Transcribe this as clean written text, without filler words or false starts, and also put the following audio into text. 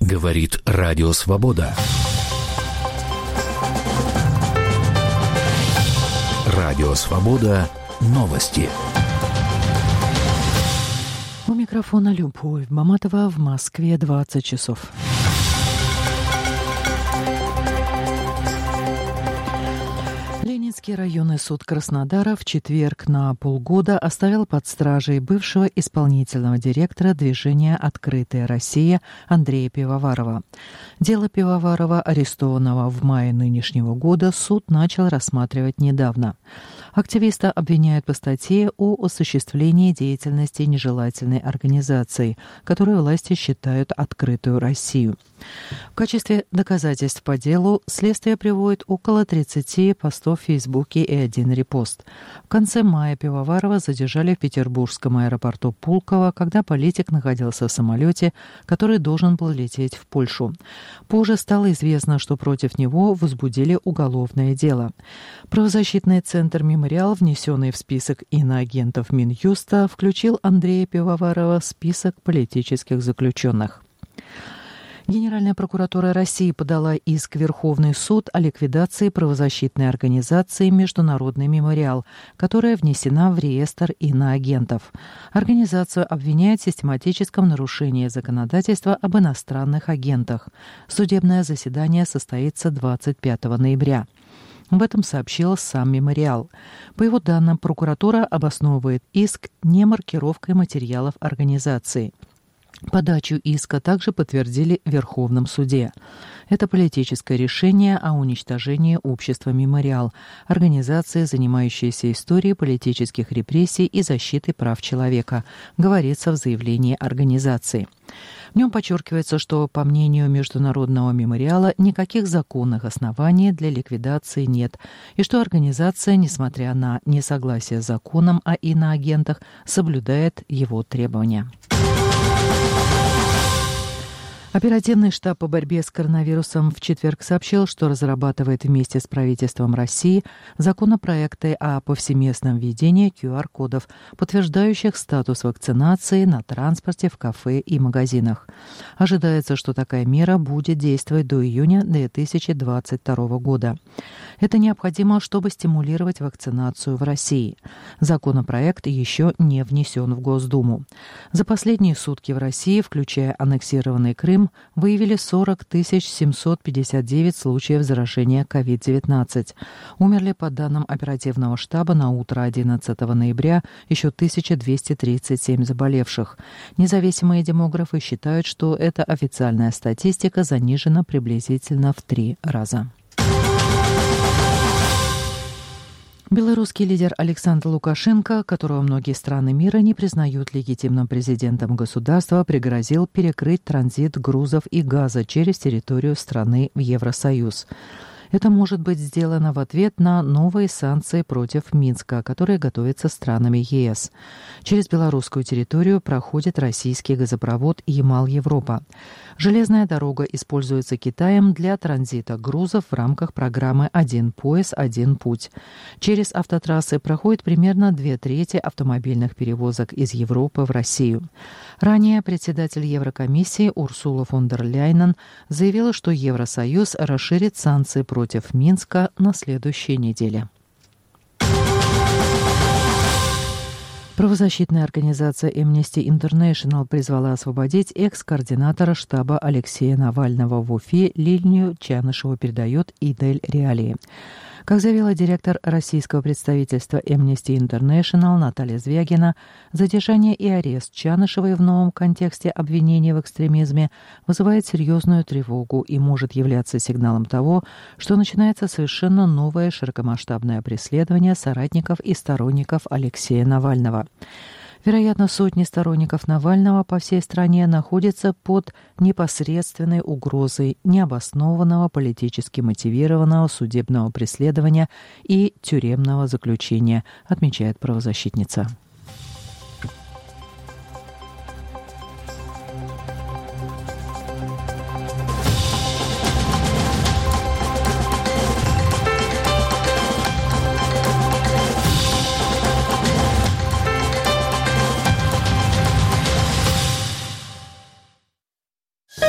Говорит Радио Свобода. Радио Свобода. Новости. У микрофона Любовь Маматова, в Москве 20 часов. Ленинский районный суд Краснодара в четверг на полгода оставил под стражей бывшего исполнительного директора движения «Открытая Россия» Андрея Пивоварова. Дело Пивоварова, арестованного в мае нынешнего года, суд начал рассматривать недавно. Активиста обвиняют по статье о осуществлении деятельности нежелательной организации, которую власти считают «Открытую Россию». В качестве доказательств по делу следствие приводит около 30 постов в Фейсбуке и 1 репост. В конце мая Пивоварова задержали в петербургском аэропорту Пулково, когда политик находился в самолете, который должен был лететь в Польшу. Позже стало известно, что против него возбудили уголовное дело. Правозащитный центр «Мемориал», внесенный в список иноагентов Минюста, включил Андрея Пивоварова в список политических заключенных. Генеральная прокуратура России подала иск в Верховный суд о ликвидации правозащитной организации «Международный мемориал», которая внесена в реестр иноагентов. Организацию обвиняют в систематическом нарушении законодательства об иностранных агентах. Судебное заседание состоится 25 ноября. Об этом сообщил сам «Мемориал». По его данным, прокуратура обосновывает иск не маркировкой материалов организации. Подачу иска также подтвердили в Верховном суде. Это политическое решение о уничтожении общества «Мемориал», организации, занимающейся историей политических репрессий и защитой прав человека, говорится в заявлении организации. В нем подчеркивается, что, по мнению Международного мемориала, никаких законных оснований для ликвидации нет, и что организация, несмотря на несогласие с законом о иноагентах, соблюдает его требования. Оперативный штаб по борьбе с коронавирусом в четверг сообщил, что разрабатывает вместе с правительством России законопроекты о повсеместном введении QR-кодов, подтверждающих статус вакцинации на транспорте, в кафе и магазинах. Ожидается, что такая мера будет действовать до июня 2022 года. Это необходимо, чтобы стимулировать вакцинацию в России. Законопроект еще не внесен в Госдуму. За последние сутки в России, включая аннексированный Крым, выявили 40 759 случаев заражения COVID-19. Умерли, по данным оперативного штаба, на утро 11 ноября еще 1237 заболевших. Независимые демографы считают, что эта официальная статистика занижена приблизительно в 3 раза. Белорусский лидер Александр Лукашенко, которого многие страны мира не признают легитимным президентом государства, пригрозил перекрыть транзит грузов и газа через территорию страны в Евросоюз. Это может быть сделано в ответ на новые санкции против Минска, которые готовятся странами ЕС. Через белорусскую территорию проходит российский газопровод Ямал-Европа. Железная дорога используется Китаем для транзита грузов в рамках программы «Один пояс, один путь». Через автотрассы проходит примерно 2/3 автомобильных перевозок из Европы в Россию. Ранее председатель Еврокомиссии Урсула фон дер Ляйен заявила, что Евросоюз расширит санкции против Минска на следующей неделе. Правозащитная организация Amnesty International призвала освободить экс-координатора штаба Алексея Навального в Уфе Лилию Чанышеву, передает Идель Реалии. Как заявила директор российского представительства Amnesty International Наталья Звягина, задержание и арест Чанышевой в новом контексте обвинений в экстремизме вызывает серьезную тревогу и может являться сигналом того, что начинается совершенно новое широкомасштабное преследование соратников и сторонников Алексея Навального. Вероятно, сотни сторонников Навального по всей стране находятся под непосредственной угрозой необоснованного политически мотивированного судебного преследования и тюремного заключения, отмечает правозащитница.